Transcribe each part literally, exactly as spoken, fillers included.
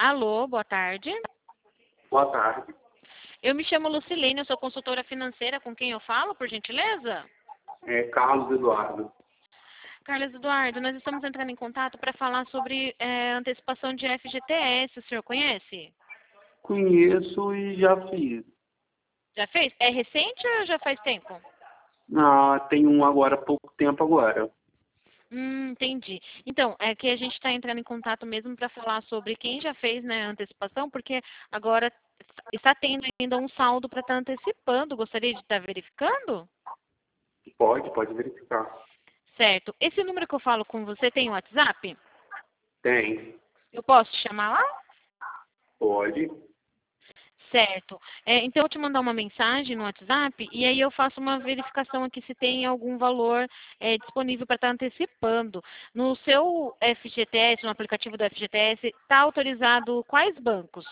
Alô, boa tarde. Boa tarde. Eu me chamo Lucilene, eu sou consultora financeira. Com quem eu falo, por gentileza? É Carlos Eduardo. Carlos Eduardo, nós estamos entrando em contato para falar sobre é, antecipação de F G T S. O senhor conhece? Conheço e já fiz. Já fez? É recente ou já faz tempo? Ah, tem um agora, há pouco tempo agora. Hum, entendi. Então, é que a gente está entrando em contato mesmo para falar sobre quem já fez, né, a antecipação, porque agora está tendo ainda um saldo para estar antecipando. Gostaria de estar verificando? Pode, pode verificar. Certo. Esse número que eu falo com você tem WhatsApp? Tem. Eu posso te chamar lá? Pode. Certo. É, então, eu te mandar uma mensagem no WhatsApp e aí eu faço uma verificação aqui se tem algum valor é, disponível para estar antecipando. No seu F G T S, no aplicativo do F G T S, está autorizado quais bancos?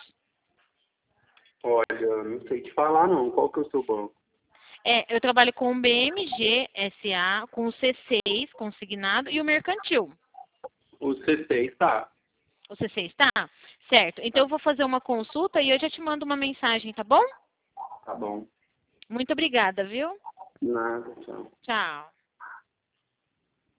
Olha, não sei te falar não. Qual que é o seu banco? É, eu trabalho com o B M G S A, com o C seis, consignado, e o mercantil. O C seis, tá. O C seis está? Certo. Então, eu vou fazer uma consulta e eu já te mando uma mensagem, tá bom? Tá bom. Muito obrigada, viu? Nada, tchau. Tchau.